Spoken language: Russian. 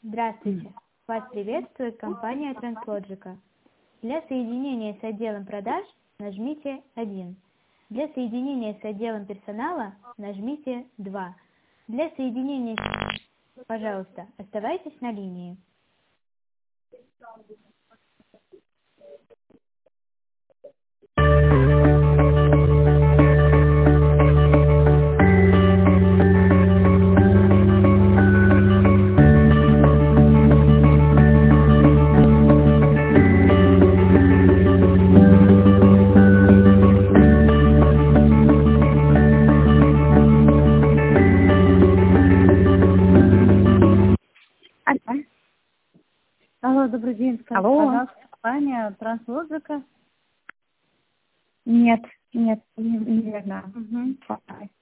Здравствуйте! Вас приветствует компания Translogica. Для соединения с отделом продаж нажмите 1. Для соединения с отделом персонала нажмите 2. Для соединения... Пожалуйста, оставайтесь на линии. Алло, добрый день. Скажите, Алло. пожалуйста, компания Translogica? Нет, неверно. Угу.